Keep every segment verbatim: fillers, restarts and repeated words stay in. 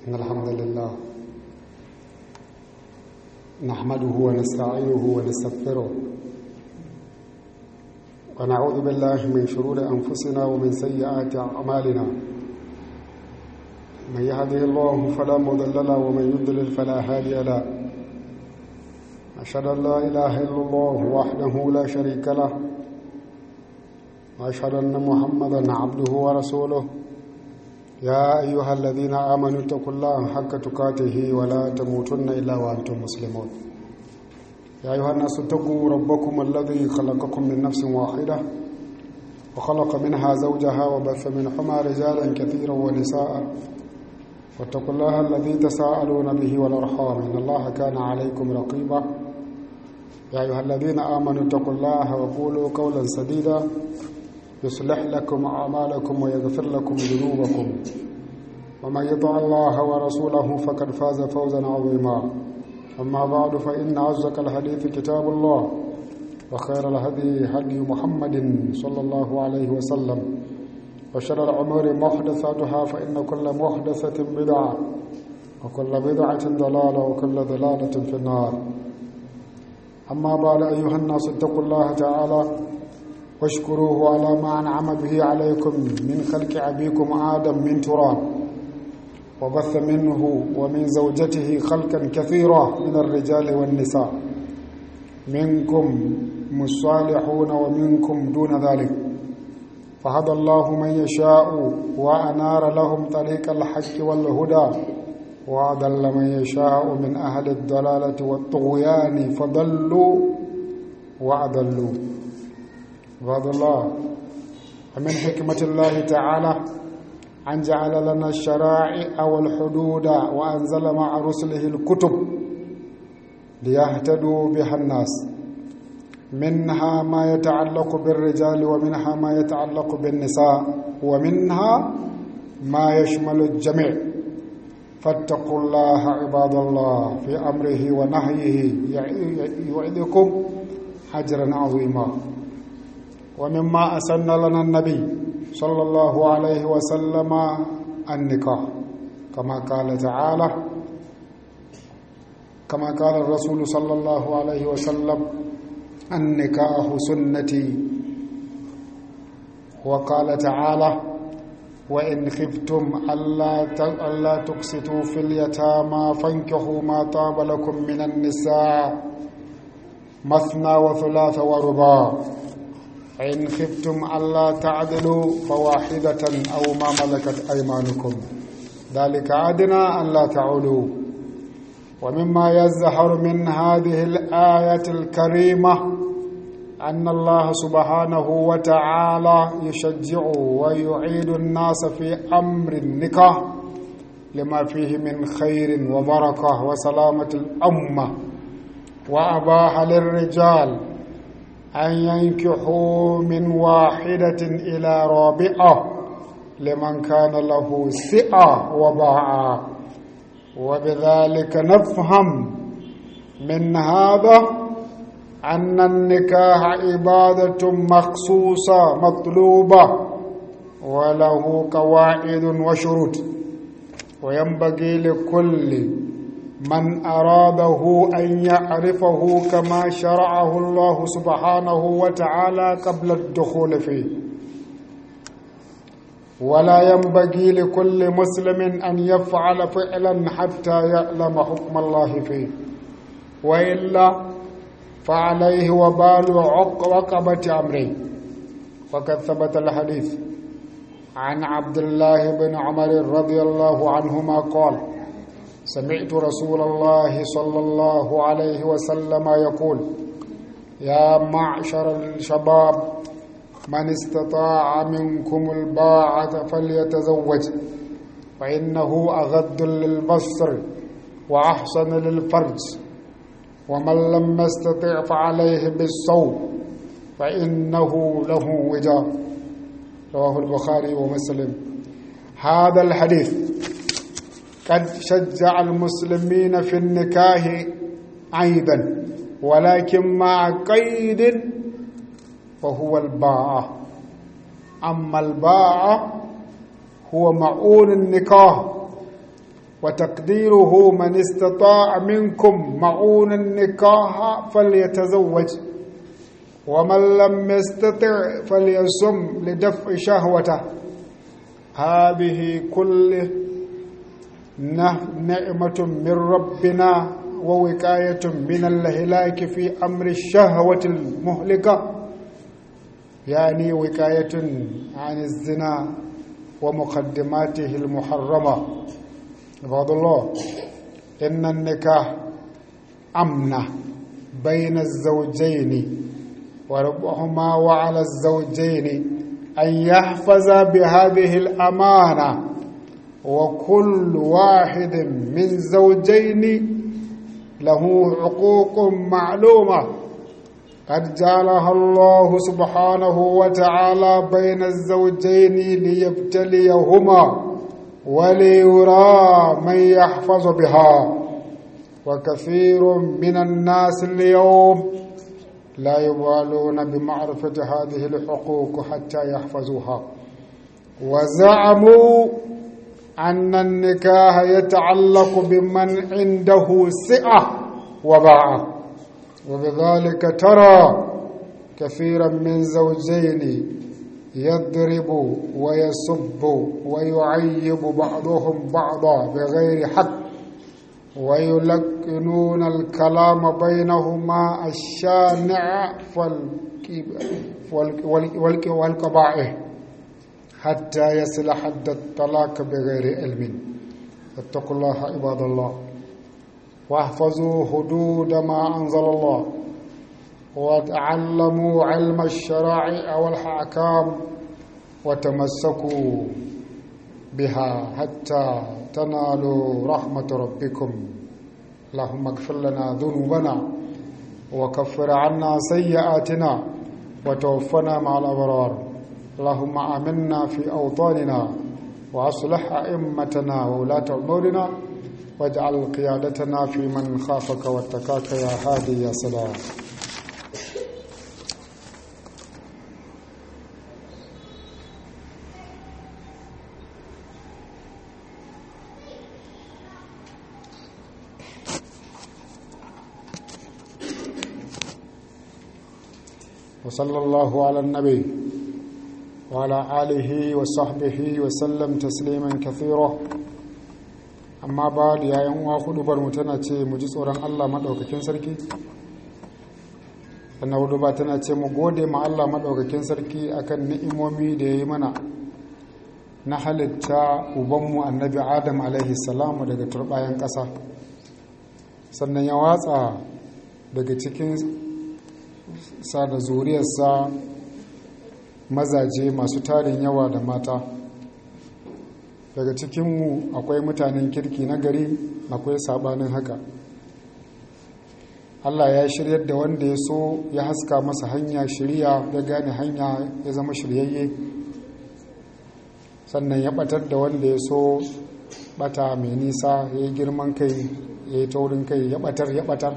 إن الحمد لله نحمده ونستعينه ونستغفره ونعوذ بالله من شرور أنفسنا ومن سيئات أعمالنا. من يهده الله فلا مضل له ومن يضلل فلا هادي له. أشهد أن لا إله إلا الله وحده لا شريك له، وأشهد أن محمدا عبده ورسوله. يا أيها الذين آمنوا اتقوا الله حق تقاته ولا تموتن إلا وأنتم مسلمون. يا أيها الناس اتقوا ربكم الذي خلقكم من نفس واحدة وخلق منها زوجها وبث منهما رجالا كثيرا ونساء، واتقوا الله الذي تساءلون به والأرحام إن الله كان عليكم رقيبا. يا أيها الذين آمنوا اتقوا الله وقولوا قولا سديدا يصلح لكم أعمالكم ويغفر لكم ذنوبكم، ومن يطع الله ورسوله فقد فاز فوزا عظيما. أما بعد، فإن أصدق الحديث كتاب الله، وخير الهدي هدي محمد صلى الله عليه وسلم، وشر الأمور محدثاتها، فإن كل محدثة بدعة وكل بدعة ضلالة وكل ضلالة في النار. أما بعد، أيها الناس اتقوا الله تعالى واشكروه على ما أنعم به عليكم من خلق أبيكم آدم من تراب، وبث منه ومن زوجته خلقا كثيرا من الرجال والنساء، منكم الصالحون ومنكم دون ذلك، فهدى الله من يشاء وأنار لهم طريق الحق والهدى، وأضل من يشاء من أهل الضلالة والطغيان فضلوا وأضلوا. عباد الله، ومن حكمة الله تعالى أن جعل لنا الشرائع والحدود وأنزل مع رسله الكتب ليهتدوا بها الناس، منها ما يتعلق بالرجال ومنها ما يتعلق بالنساء ومنها ما يشمل الجميع. فاتقوا الله عباد الله في أمره ونهيه يعظكم أجرا عظيما. ومما أسن لنا النبي صلى الله عليه وسلم النكاح، كما قال تعالى كما قال الرسول صلى الله عليه وسلم: النكاح سنتي. وقال تعالى: وإن خفتم ألا تقسطوا في اليتامى فانكحوا ما طاب لكم من النساء مثنى وثلاث ورباع، إن خفتم ألا تعدلوا فواحدة أو ما ملكت أيمانكم ذلك أدنى ألا تعولوا. ومما يظهر من هذه الآية الكريمة أن الله سبحانه وتعالى يشجع ويعيد الناس في أمر النكاح لما فيه من خير وبركة وسلامة الأمة، وأباح للرجال أن ينكحوا من واحدة إلى رابعة لمن كان له سعة وباعة. وبذلك نفهم من هذا أن النكاح عبادة مخصوصة مطلوبة وله قواعد وشروط، وينبغي لكل من أراده أن يعرفه كما شرعه الله سبحانه وتعالى قبل الدخول فيه. ولا ينبغي لكل مسلم أن يفعل فعلا حتى يعلم حكم الله فيه، وإلا فعليه وبال عقبة أمره. وقد ثبت الحديث عن عبد الله بن عمر رضي الله عنهما قال: سمعت رسول الله صلى الله عليه وسلم يقول: يا معشر الشباب من استطاع منكم الباعة فليتزوج، فإنه أغض للبصر وأحسن للفرج، ومن لم يستطع فعليه بالصوم فإنه له وجاء. رواه البخاري ومسلم. هذا الحديث قد شجع المسلمين في النكاح عيبا، ولكن مع قيد وهو الباعة. أما الباعة هو معون النكاح، وتقديره من استطاع منكم معون النكاح فليتزوج ومن لم يستطع فليصم لدفع شهوته. هذه كله نعمة من ربنا ووقاية من الهلاك في أمر الشهوة المهلكة، يعني وقاية عن الزنا ومقدماته المحرمة. عباد الله، إن النكاح أمنة بين الزوجين، وربهما وعلى الزوجين أن يحفظ بهذه الأمانة، وكل واحد من زوجين له حقوق معلومة قد جعلها الله سبحانه وتعالى بين الزوجين ليبتليهما وليرى من يحفظ بها. وكثير من الناس اليوم لا يبالون بمعرفة هذه الحقوق حتى يحفظوها، وزعموا أن النكاح يتعلق بمن عنده سعة وباعة، وبذلك ترى كثيرا من زوجين يضرب ويسب ويعيب بعضهم بعضا بغير حق، ويلقنون الكلام بينهما الشانع والقبائح حتى يصل حد الطلاق بغير علم. فاتقوا الله عباد الله، واحفظوا حدود ما أنزل الله، وتعلموا علم الشرائع والأحكام، وتمسكوا بها حتى تنالوا رحمة ربكم. اللهم اغفر لنا ذنوبنا وكفر عنا سيئاتنا وتوفنا مع الأبرار. اللهم آمنا في أوطاننا وأصلح أئمتنا وولاة أمورنا، واجعل قيادتنا في من خافك واتقاك يا هادي يا سلام. وصلى الله على النبي وعلى آله وصحبه وسلم تسليما كثيرا. amma ba da yayin wa hudubar mu tana ce mu ji tsoron Allah madaukakin sarki, sannan huduba tana ce mu gode ma Allah madaukakin sarki akan ni'imomi da yayi mana na halitta ubanmu annabi Adam alaihi salamu daga turbayan ƙasa, sannan ya watsa daga cikin sa da zuriyarsa mazaje masu tarin yawa da mata. Daga cikinmu akwai mutanen kirki na gari, akwai sabanin haka. Allah ya shiryar da wanda ya so, ya haska masa hanya shiriya, ya gane hanya ya zama shiryayye, sannan ya batar da wanda ya so bata mai nisa, ya yi girman kai, ya yi taurin kai, ya batar ya batar.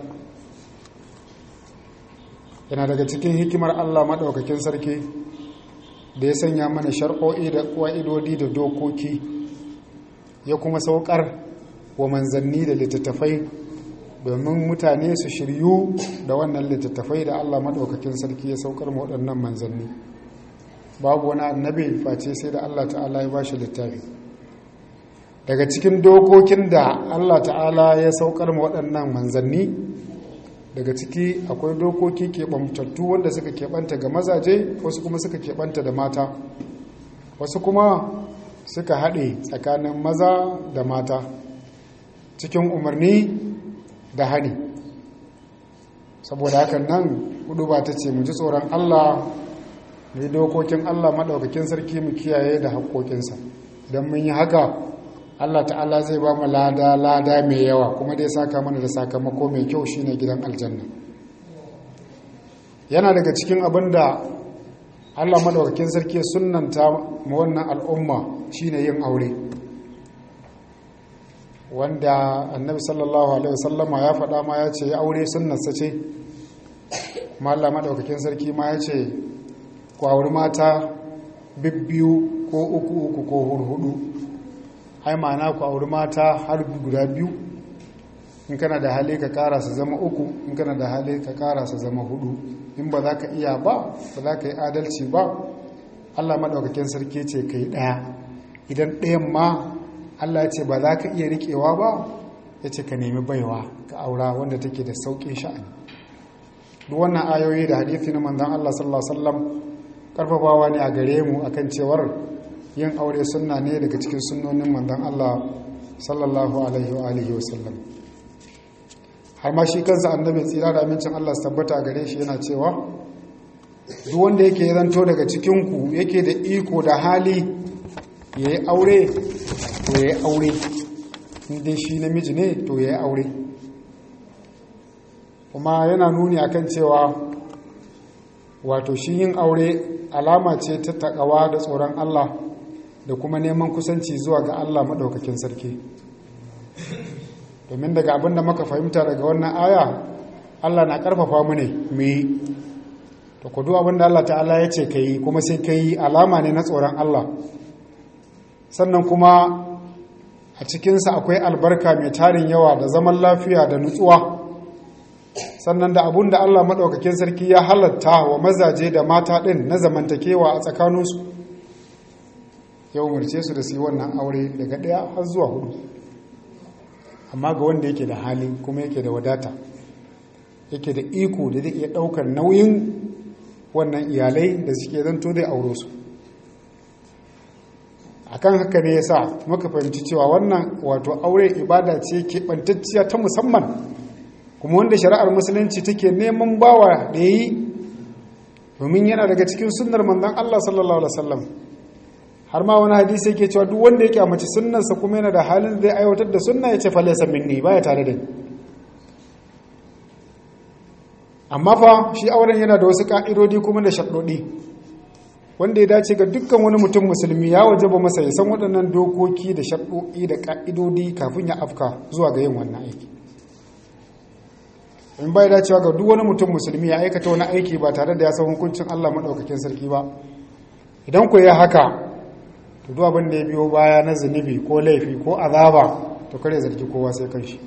Yana daga cikin hikimar Allah maɗaukakin sarki da ya sanya mana shar'o'i da ƙwa'idodi da dokoki, ya kuma saukar wa manzanni da littattafai domin mutane su shiryu da wannan littattafai da Allah maɗaukakin sarki ya saukar ma waɗannan manzanni. Babu wani annabi face sai da Allah ta'ala ya bashi littafi. Daga cikin dokokin da Allah ta'ala ya saukar ma waɗannan manzanni, daga ciki akwai dokoki keɓantattu wanda suka keɓanta ga mazaje, wasu kuma suka keɓanta da mata, wasu kuma suka haɗe tsakanin maza da mata cikin umarni da hani. Saboda hakan nan hudu ba ta ce mu ji tsoron Allah, mu yi dokokin Allah maɗaukakin sarki, mu kiyaye da haƙoƙinsa. Idan mun yi haka, Allah ta'ala zai ba mu lada lada mai yawa, kuma dai saka mana da sakamako mai kyau shine gidan aljanna. Yana daga cikin abin da Allah madaukakin sarki sunnanta mu wannan al'umma shine yin aure, wanda annabi sallallahu alaihi wasallama ya faɗa ma ya ce ya aure sunnarsa ce. kuma Allah madaukakin sarki ma ya ce ku auri mata bibbiyu ko uku uku ko hurhudu ai ma'ana ku auri mata har guda biyu, in kana da hali ka kara su zama uku, in kana da hali ka kara su zama hudu. In ba za ka iya ba, ba za ka yi adalci ba, Allah maɗaukakin sarki ce ka yi ɗaya. Idan ɗayan ma Allah ya ce ba za ka iya riƙewa ba, ya ce ka nemi baiwa ka aura wanda take da sauƙin sha'ani. Duk wannan ayoyi da hadithi na manzon Allah sallallahu alaihi wasallam karfafawa ne a gare mu akan cewar yin aure sunna ne daga cikin sunnonin manzon Allah sallallahu alaihi wa alihi wasallam. Har ma shi kansa annabi tsira da amincin Allah su tabbata a gare shi yana cewa duk wanda yake zanto daga cikin ku yake da iko da hali yayi aure to yayi aure, inda shi namiji ne to yayi aure. Kuma yana nuni akan cewa wato shi yin aure alama ce ta takawa da tsoron Allah da kuma neman kusanci zuwa ga Allah maɗaukakin sarki. Domin daga abin da muka fahimta daga wannan aya, Allah na ƙarfafa mu ne mu yi. To ku duk abin da Allah ta'ala ya ce ka yi kuma sai ka yi, alama ne na tsoron Allah. Sannan kuma a cikinsa akwai albarka mai tarin yawa da zaman lafiya da nutsuwa. Sannan da abun da Allah maɗaukakin sarki ya halatta wa mazaje da mata ɗin na zamantakewa a tsakaninsu, ya umarce su da su yi wannan aure daga ɗaya har zuwa hudu. Amma ga wanda yake da hali kuma yake da wadata, yake da iko da zai iya ɗaukar nauyin wannan iyalai da suke zanto zai auro su. Akan haka ne ya sa muka fahimci cewa wannan wato aure ibada ce keɓantacciya ta musamman, kuma wanda shari'ar musulunci take neman bawa da yi, domin yana daga cikin sunnar manzon Allah sallallahu alaihi wasallam. Har ma wani hadisi yake cewa duk wanda yake a mace sunnarsa kuma yana da halin zai aiwatar da sunna, ya ce fa laysa minni, baya tare da ni. Amma fa shi auren yana da wasu ka'idodi kuma da shaddodi wanda ya dace ga dukkan wani mutum musulmi, ya wajaba masa ya san waɗannan dokoki da shaddodi da ka'idodi kafin ya afka zuwa ga yin wannan aiki. In bai dacewa ga duk wani mutum musulmi ya aikata wani aiki ba tare da ya san hukuncin Allah madaukakin sarki ba. Idan ku yi haka, to duk abin da ya biyo baya na zunubi ko laifi ko azaba, to kare zargi kowa sai kanshi.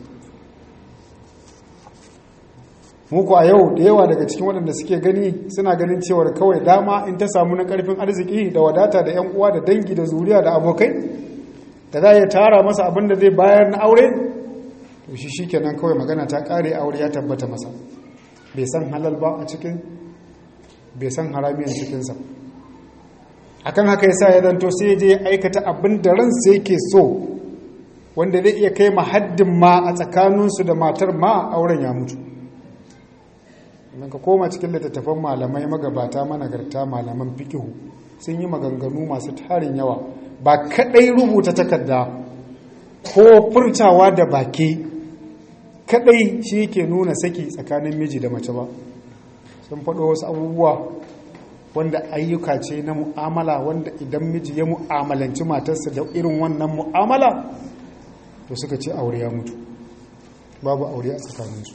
Muku a yau da yawa daga cikin waɗanda suke gani suna ganin cewar kawai dama in ta samu na ƙarfin arziki da wadata da 'yan uwa da dangi da zuriya da abokai da za ya tara masa abin da zai bayar na aure, to shi shi kenan kawai magana ta ƙare, aure ya tabbata masa. Bai san halal ba a cikin, bai san haramiyan cikinsa. Akan haka yasa ya zanto sai je aikata abin da ransa yake so, wanda zai iya kai mahaddin ma a tsakaninsu da matar ma auren ya mutu. Idan ka koma cikin littattafan malamai magabata managarta, malaman fikihu sun yi maganganu masu tarin yawa, ba kadai rubuta takarda ko furtawa da baki kadai shi yake nuna saki tsakanin miji da mace ba. Sun faɗo wasu abubuwa wanda ayyuka ce na mu'amala, wanda idan miji ya mu'amalanci matarsa da irin wannan mu'amala, to suka ce aure ya mutu, babu aure a tsakaninsu.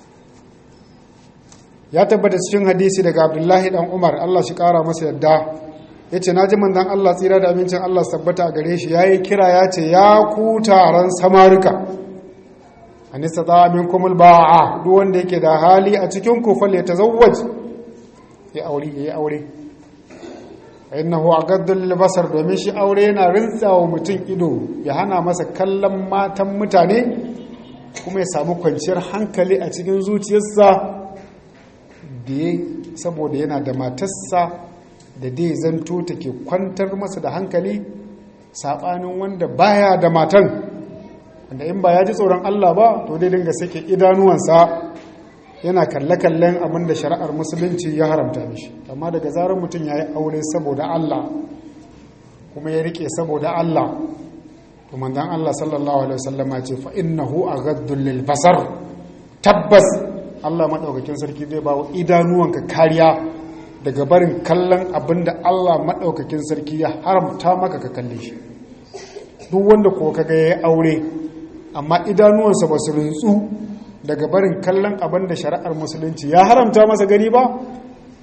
Ya tabbata cikin hadisi daga Abdullahi dan Umar, Allah shi kara masa yadda, ya ce na ji manzon Allah tsira da amincin Allah tabbata a gare shi ya yi kira ya ce, ya ku taron samarika, an istata minkum alba'a, duk wanda yake da hali a cikin ku fal yatazawwaj, ya aure ya aure. Innahu aghaddu lil basar, domin shi aure yana rintsawa mutum ido, ya hana masa kallon matan mutane, kuma ya samu kwanciyar hankali a cikin zuciyarsa, da saboda yana da matarsa da dai zanto take kwantar masa da hankali, saɓanin wanda baya da matan, wanda in ba ya ji tsoron Allah ba, to dai dinga sake idanuwansa yana kalle-kallen abin da shari'ar musulunci ya haramta mishi. Amma daga zarar mutum ya yi aure saboda Allah kuma ya rike saboda Allah, to manzon Allah sallallahu alaihi wasallam ya ce fa innahu aghaddu lil basar, tabbas Allah maɗaukakin sarki zai ba wa idanuwanka kariya daga barin kallon abin da Allah maɗaukakin sarki ya haramta maka ka kalle shi. Duk wanda ko kaga ya yi aure amma idanuwansa ba su rintsu daga barin kallon abin da shari'ar musulunci ya haramta masa gani ba,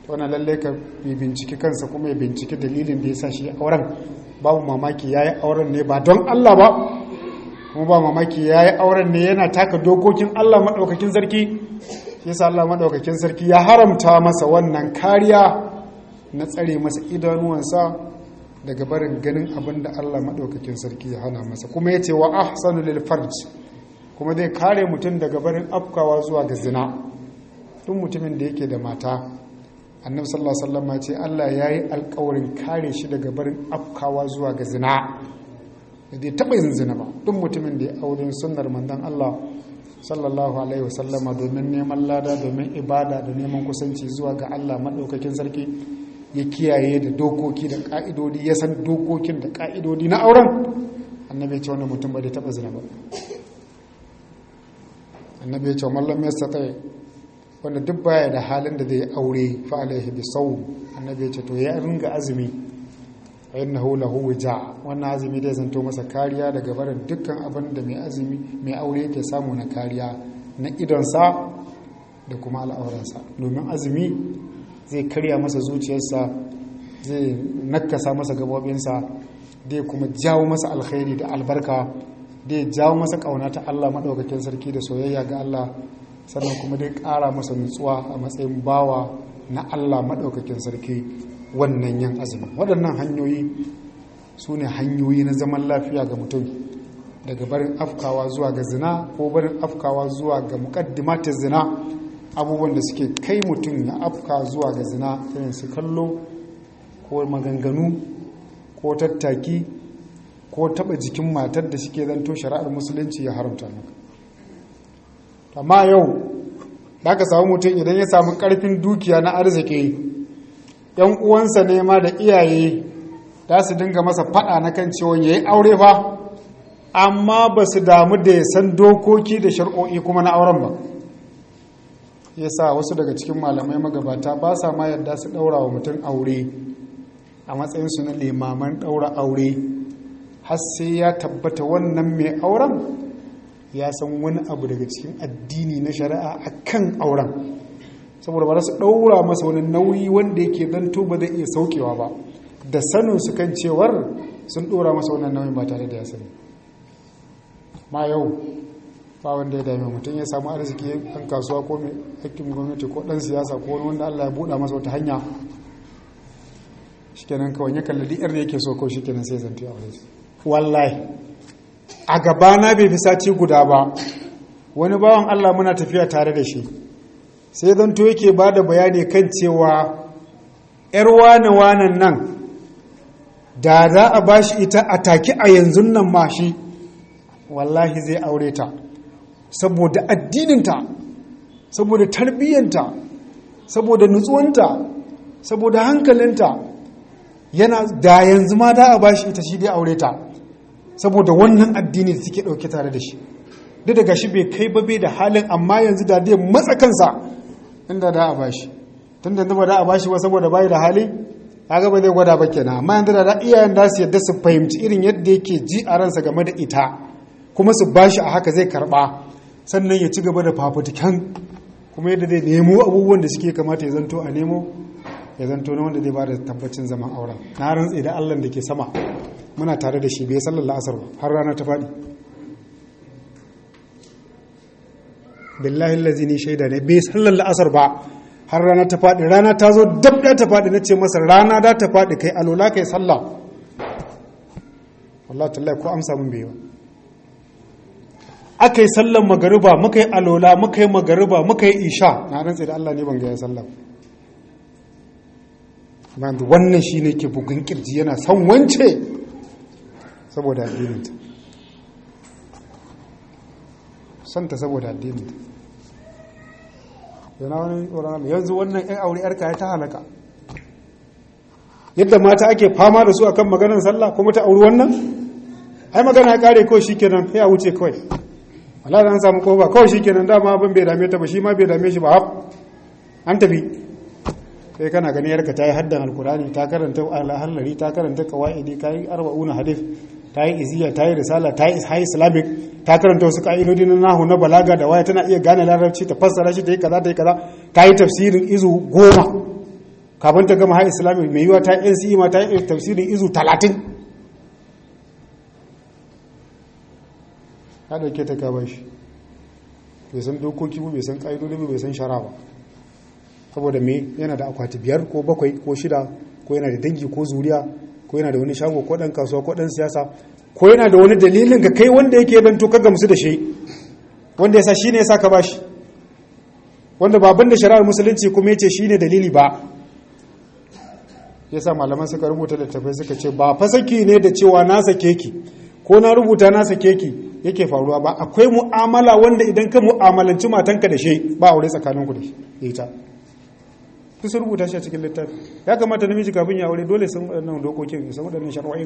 wannan lalle ka binciki kansa kuma ya binciki dalilin da ya sa shi auren. Babu mamaki ya yi auren ne ba don Allah ba, kuma ba mamaki ya yi auren ne yana taka dokokin Allah maɗaukakin sarki. Shi sa Allah maɗaukakin sarki ya haramta masa wannan kariya na tsare masa idanuwansa daga barin ganin abin da Allah maɗaukakin sarki ya hana masa. Kuma ya ce wa ahsanu lil farj, kuma zai kare mutum daga barin afkawa zuwa ga zina. Duk mutumin da yake da mata, annabi sallallahu alaihi wasallam ya ce Allah ya yi alƙawarin kare shi daga barin afkawa zuwa ga zina. Da dai taɓa yin zina ba. Duk mutumin da ya aure sunnar manzon Allah sallallahu alaihi wasallama domin neman lada, domin ibada da neman kusanci zuwa ga Allah maɗaukakin sarki, ya kiyaye da dokoki da ƙa'idodi, ya san dokokin da ƙa'idodi na auren, annabi ya ce wannan mutum ba zai taɓa zina ba. Annabi ya ce mallam ya satsa, wanda duk baya da halin da zai aure fa alaihi bisawm, annabi ya ce to ya ringa azumi, fa innahu lahu wija, wannan azumi zai zanto masa kariya daga barin dukkan abin da mai azumi mai aure yake samu na kariya na idonsa da kuma al'auransa. Domin azumi zai karya masa zuciyarsa, zai nakasa masa gabobinsa, zai kuma jawo masa alkhairi da albarka, zai jawo masa kauna ta Allah madaukakin sarki da soyayya ga Allah, sannan kuma dai ƙara masa nutsuwa a matsayin bawa na Allah madaukakin sarki wannan yan azumi. Waɗannan hanyoyi su ne hanyoyi na zaman lafiya ga mutum, daga barin afkawa zuwa ga zina ko barin afkawa zuwa ga muqaddimatin zina, abubuwan da suke kai mutum ya afka zuwa ga zina, irin su kallo ko maganganu ko tattaki ko taba jikin matar da suke zanto shari'ar musulunci ya haramta maka. Amma yau da ka samu mutum idan ya samu karfin dukiya na arziki, yan uwansa ne ma da iyaye da su dinga masa fada na kan cewa yayi aure fa, amma ba su damu da ya san dokoki da shari'o'i kuma na auren ba. Yasa wasu daga cikin malamai magabata ba sa ma yadda su daura wa mutum aure a matsayinsu na limaman daura aure, har sai ya tabbata wannan mai auren ya san wani abu daga cikin addini na shari'a akan auren, saboda ba su daura masa wani nauyi wanda yake zanto ba zai iya saukewa ba, da sanin su kan cewar sun dora masa wannan nauyin ba tare da ya sani. Ma yau ba wanda ya dame mutum ya samu arziki ɗan kasuwa ko mai aikin gwamnati ko ɗan siyasa ko wani wanda Allah ya buɗa masa wata hanya, shikenan kawai ya kalli diyar da yake so ko shikenan sai zanto ya aure. Wallahi a gabana bai fi sati guda ba, wani bawan Allah muna tafiya tare da shi, sai zanto yake ba da bayani kan cewa ‘yar wane-wanen nan da za a ba shi ita a take a yanzu nan ma shi wallahi zai aure ta, saboda addininta, saboda tarbiyyanta, saboda nutsuwanta, saboda hankalinta, yana da yanzu ma da a ba shi ita shi dai aure ta, saboda wannan addini da suke ɗauke tare da shi. Duk daga shi bai kai ba bai da halin, amma yanzu da dai matsa kansa inda da a ba shi, tun da ba da a ba shi ba saboda bai da hali, kaga ba zai gwada ba kenan. Amma yanzu da iyayen da su yadda su fahimci irin yadda yake ji a ransa game da ita, kuma su ba shi a haka zai karɓa, sannan ya ci gaba da fafutukan kuma yadda zai nemo abubuwan da suke kamata ya zanto a nemo, ya zanto na wanda zai ba da tabbacin zaman auren. Na rantse da Allah da ke sama, muna tare da shi bai sallar la'asar ba har rana ta faɗi. Billahi allazi ni shaida ne, bai sallar la'asar ba har rana ta faɗi. Rana ta zo dab da ta faɗi, na ce masa rana da ta faɗi kai alola kai sallah. wallahi tallahi ko amsa mun bai ba. Aka yi sallan magariba, muka yi alola, muka yi magariba, muka yi isha, na rantse da Allah ne ban ga ya sallah. Wannan shi ne ke bugun kirji yana son wance saboda addininta, santa saboda addininta. yana wani tsoron yanzu wannan yan aure yarka ya ta halaka, yadda mata ake fama da su akan maganar sallah kuma ta auri wannan, ai magana ya kare kawai shikenan ya wuce kawai. Allah da an samu kofa kawai shikenan, dama ban bai dame ta ba, shi ma bai dame shi ba, haf an tafi. Sai kana gani yarka ta yi haddan alkurani, ta karanta alhallari, ta karanta kawaidi, ta yi arba'una hadith, ta yi iziya, ta yi risala, ta yi high islamic, ta karanta wasu ka'idodi na nahu na balaga da waya, tana iya gane larabci, ta fassara shi, ta yi kaza ta yi kaza, ta yi tafsirin izu goma, kafin ta gama har islami mai yiwa ta N C E ma ta yi tafsirin izu talatin ya dauke ta ka bashi bai san dokoki ba bai san ƙa'idodi ba bai san shara ba saboda me yana da akwati biyar ko bakwai ko shida ko yana da dangi ko zuriya ko yana da wani shago ko dan kasuwa ko dan siyasa ko yana da wani dalilin ka kai wanda yake dan to ka gamsu da shi wanda yasa shine yasa ka bashi wanda baban da shari'ar musulunci kuma yace shine dalili ba yasa malaman suka rubuta littafai suka ce ba fa saki ne da cewa na sake ki ko na rubuta na sake ki yake faruwa ba akwai mu'amala wanda idan ka mu'amalanci matanka da shi ba aure tsakaninku da shi ita duk sun rubuta shi a cikin littafi ya kamata namiji kafin ya aure dole sun waɗannan dokokin ya san waɗannan shar'o'in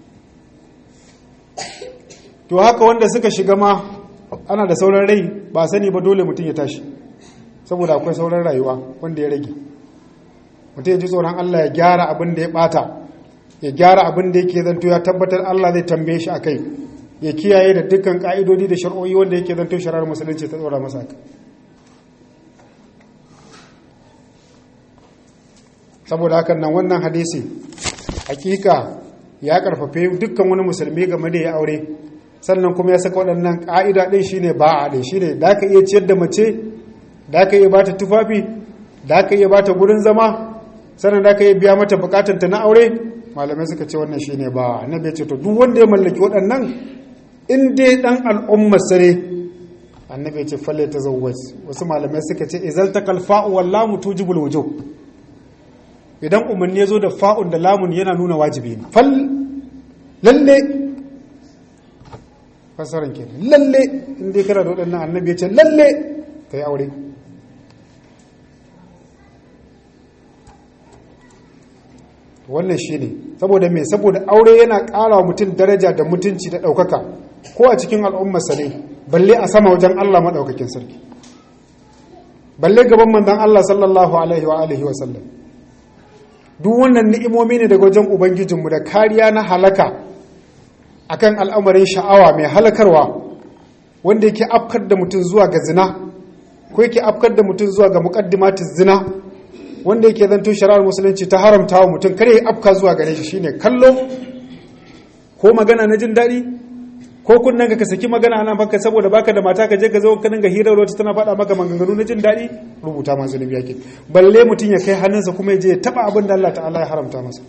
to haka wanda suka shiga ma ana da sauran rai ba sani ba dole mutum ya tashi saboda akwai sauran rayuwa wanda ya rage mutum ya ji tsoron Allah ya gyara abin da ya bata ya gyara abin da yake zanto ya tabbatar Allah zai tambaye shi akai ya kiyaye da dukkan ka'idodi da shar'o'i wanda yake zanto shari'ar musulunci ta tsora masa haka saboda hakan nan wannan hadisi hakika ya karfafe dukkan wani musulmi game da ya aure sannan kuma ya saka waɗannan ƙa'ida ɗin shine ba'a ɗin shine da ka iya ciyar da mace da ka iya bata tufafi da ka iya bata gurin zama sannan da ka iya biya mata bukatanta na aure malamai suka ce wannan shine ba'a annabi ya ce to duk wanda ya mallaki waɗannan in dai dan al'ummar sare annabi ya ce falle ta zawwaj wasu malamai suka ce izal takal fa'u wal lamu tujibul wujub idan umarni ya zo da fa'un da lamun yana nuna wajibi ne fal lalle fasaran ke lalle inda kana da waɗannan annabi ya ce lalle ka yi aure wannan shi ne saboda mai saboda aure yana ƙara wa mutum daraja da mutunci da ɗaukaka ko a cikin al'ummarsa ne balle a sama wajen Allah maɗaukakin sarki balle gaban manzon Allah sallallahu alaihi wa alihi wa sallam duk wannan ni'imomi ne daga wajen ubangijinmu da kariya na halaka akan al'amarin sha'awa mai halakarwa wanda yake afkar da mutum zuwa ga zina ko yake afkar da mutum zuwa ga muqaddimatin zina wanda yake zanto shari'ar musulunci ta haramta wa mutum kare ya afka zuwa gare shi shine kallo ko magana na jin daɗi ko kunnen ka saki magana ana baka saboda baka da mata ka je ka zo ka dinga hirar wata tana faɗa maka maganganu na jin daɗi rubuta ma zunubi yake balle mutum ya kai hannunsa kuma ya je ya taba abin da Allah ta'ala ya haramta masa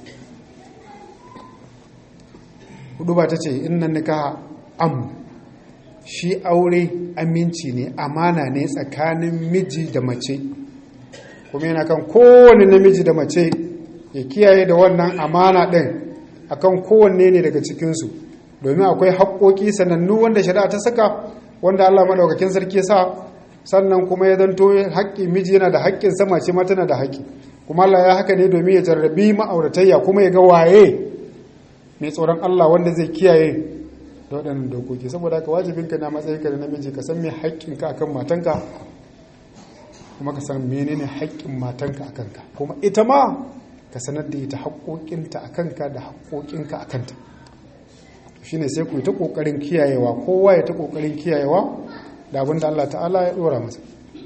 hudu ba ta ce inna nikaha am shi aure aminci ne amana ne tsakanin miji da mace kuma yana kan kowane namiji da mace ya kiyaye da wannan amana ɗin akan kowanne ne daga cikinsu domin akwai haƙoƙi sanannu wanda shari'a ta saka wanda Allah madaukakin sarki ya sa sannan kuma ya zanto haƙƙi miji yana da haƙƙin sama ce ma tana da haƙƙi kuma Allah ya haka ne domin ya jarrabi ma'auratayya kuma ya ga waye mai tsoron Allah wanda zai kiyaye da waɗannan dokoki saboda haka wajibinka na matsayinka da namiji ka san me haƙƙinka akan matanka kuma ka san menene haƙƙin matanka akan ka kuma ita ma ka sanar da ita haƙoƙinta akan ka da haƙoƙinka akan ta shine sai ku yi ta kokarin kiyayewa kowa ya ta kokarin kiyayewa da abin da Allah ta'ala ya dora masa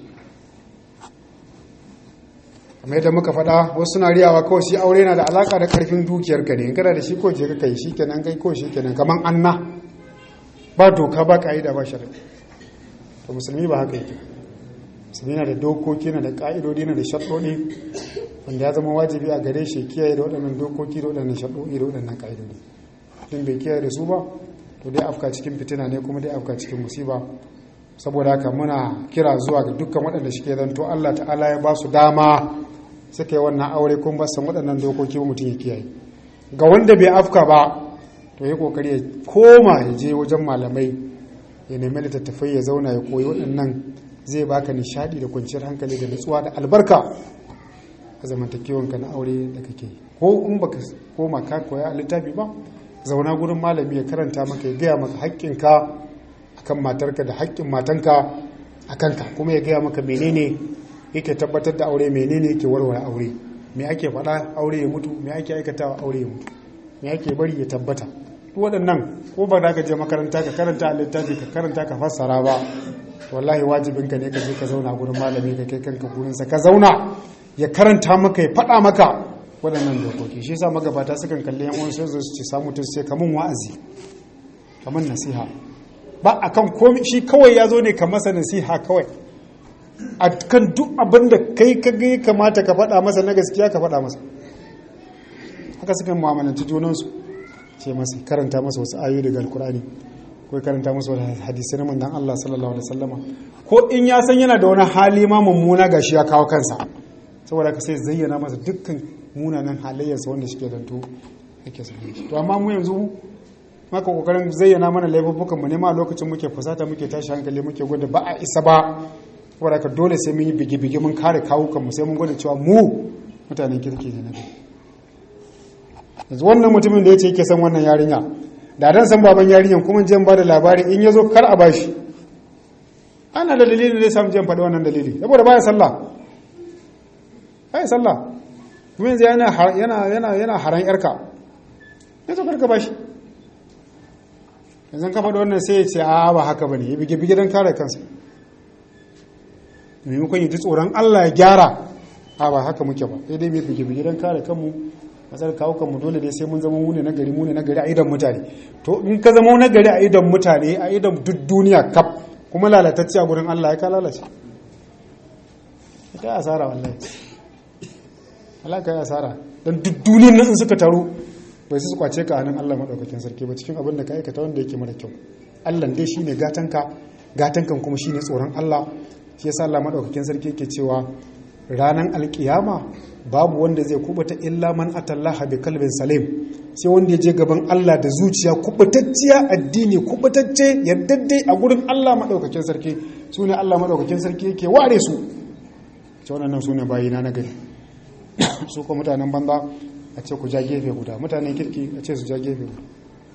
kamar yadda muka faɗa wasu suna riyawa kawai shi aure na da alaka da karfin dukiyarka ne in kana da shi ko je ka kai shi kenan kai ko shi kenan kaman anna ba doka ba ka'ida ba shari'a to musulmi ba haka yake musulmi na da dokoki na da ka'idodi na da shaddodi wanda ya zama wajibi a gare shi kiyaye da waɗannan dokoki da waɗannan shaddodi da waɗannan ka'idodi din bai kiyaye da su ba to dai afka cikin fitina ne kuma dai afka cikin musiba saboda haka muna kira zuwa ga dukkan waɗanda shi ke zanto Allah ta'ala ya ba su dama suka yi wannan aure kuma ba san waɗannan dokoki ba mutum ya kiyaye ga wanda bai afka ba to ya kokari ya koma ya je wajen malamai ya nemi littattafai ya zauna ya koyi waɗannan zai baka nishadi da kwanciyar hankali da nutsuwa da albarka a zamantakewanka na aure da kake ko in baka koma ka koya littafi ba zauna gurin malami ya karanta maka ya gaya maka haƙƙinka akan matarka da haƙƙin matanka a kanka kuma ya gaya maka menene yake tabbatar da aure menene yake warware aure me ake faɗa aure ya mutu me ake aikatawa aure ya mutu me ake bari ya tabbata duk waɗannan ko ba da ka je makaranta ka karanta a littafi ka karanta ka fassara ba wallahi wajibinka ne ka je ka zauna gurin malami ka kai kanka gurinsa ka zauna ya karanta maka ya faɗa maka waɗannan dokoki. Shi yasa magabata sukan kalli yan uwan sai su ce samu mutum sai kamun wa'azi kaman nasiha ba akan komai, shi kawai ya zo ne ka masa nasiha kawai a kan duk abin da kai ka ga kamata ka faɗa masa na gaskiya ka faɗa masa. Haka sukan mu'amalanci junansu, ce masa karanta masa wasu ayoyi daga alkur'ani ko karanta masa wani hadisi na manzon Allah sallallahu alaihi wasallama, ko in ya san yana da wani hali ma mummuna gashi ya kawo kansa, saboda ka sai zayyana masa dukkan munanan halayyarsa wanda suke danto yake sanye shi. To amma mu yanzu maka kokarin zayyana mana laifukan mu ne ma lokacin muke fusata muke tashi hankali muke gwada ba a isa ba, saboda ka dole sai mun yi bige-bige mun kare kawukan mu sai mun gwada cewa mu mutanen kirki ne na gari. Yanzu wannan mutumin da ya ce yake san wannan yarinya, da dan san baban yarinyan kuma jan ba da labari in ya zo kar a bashi, ana da dalilin da ya samu jan faɗi wannan dalili saboda baya sallah baya sallah kuma yanzu yana yana yana yana haran yarka ya zo karka bashi. Yanzu ka faɗi wannan sai ya ce a ba haka bane, ya bige bige dan kare kansa maimakon yi ta tsoron Allah ya gyara. A ba haka muke ba, sai dai mai bige bige dan kare kanmu, masar kawo kanmu dole dai sai mun zama mune na gari mune na gari a idan mutane. To in ka zama na gari a idan mutane a idan duk duniya kaf kuma lalatacce a gurin Allah ya ka lalace, kai asara wallahi, Allah kai asara. Dan duk duniyar nan in suka taru bai su kwace ka hannun Allah madaukakin sarki ba cikin abin da ka aikata wanda yake mara kyau. Allah dai shine gatanka, gatankan kuma shine tsoron Allah. Shi yasa Allah madaukakin sarki yake cewa ranan alkiyama babu wanda zai kubuta illa man atallaha bi kalbin salim, sai wanda ya je gaban Allah da zuciya kubutacciya, addini kubutacce yaddadde a gurin Allah madaukakin sarki. Sune Allah madaukakin sarki yake ware su, ce wannan sune bayina na gari. Su ko mutanen banza a ce ku ja gefe guda, mutanen kirki a ce su ja gefe guda.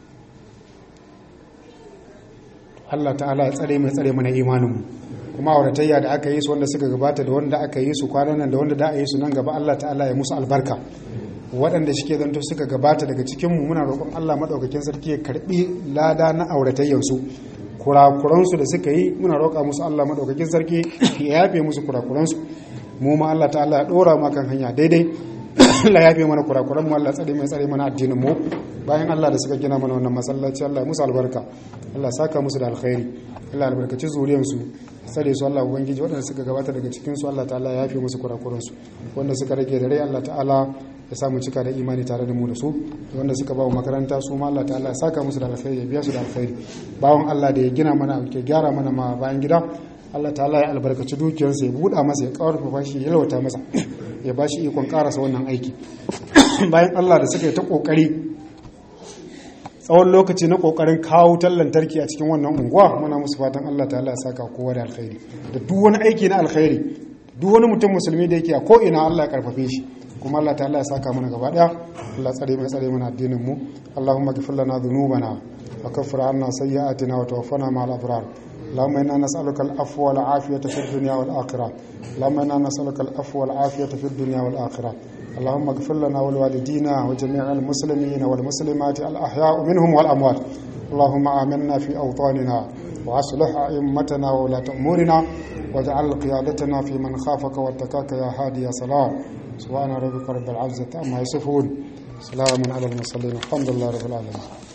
Allah ta'ala ya tsare mai tsare mana imaninmu. Kuma auratayya da aka yi su wanda suka gabata da wanda aka yi su kwanan nan da wanda da a yi su nan gaba, Allah ta'ala ya musu albarka. Waɗanda suke zanto suka gabata daga cikinmu muna roƙon Allah maɗaukakin sarki ya karɓi lada na auratayyansu. Kurakuransu da suka yi muna roƙa musu Allah maɗaukakin sarki ya yafe musu kurakuransu. Mu ma Allah ta'ala ya ɗora mu kan hanya daidai. Allah ya yafe mana kurakuran mu, Allah tsare mai tsare mana addinin mu. Bayan Allah da suka gina mana wannan masallaci, Allah ya musu albarka, Allah saka musu da alkhairi, Allah albarkaci zuriyansu, tsare su Allah ubangiji. Waɗanda suka gabata daga cikin su Allah ta'ala ya yafe musu kurakuran su, wanda suka rage da rai Allah ta'ala ya samu cika da imani tare da mu da su, wanda suka ba makaranta su ma Allah ta'ala ya saka musu da alkhairi, ya biya su da alkhairi. Bawon Allah da ya gina mana ke gyara mana ma bayan gida, Allah ta'ala ya albarkaci dukiyarsa, ya buɗa masa, ya ƙarfafa shi, ya yalwata masa, ya ba shi ikon ƙarasa wannan aiki. Bayan Allah da suka yi ta ƙoƙari tsawon lokaci na ƙoƙarin kawo wutar lantarki a cikin wannan unguwa, muna musu fatan Allah ta'ala ya saka kowa da alkhairi, da duk wani aiki na alkhairi, duk wani mutum musulmi da yake a ko ina Allah ya karfafe shi, kuma Allah ta'ala ya saka mana gaba daya. Allah tsare mai tsare mana addinin mu. Allahumma ghfir lana dhunubana wa kaffir 'anna sayyi'atina wa tawaffana ma'al abrar. اللهم إنا نسألك العفو والعافية في الدنيا والآخرة. اللهم إنا نسألك العفو والعافية في الدنيا والآخرة. اللهم اغفر لنا ولوالدينا وجميع المسلمين والمسلمات الأحياء منهم والأموات. اللهم آمنا في أوطاننا وأصلح أئمتنا وولاة أمورنا واجعل قيادتنا في من خافك واتقاك يا هادي يا سلام. سبحان ربك رب العزة عما يصفون، سلام على المرسلين، الحمد لله رب العالمين.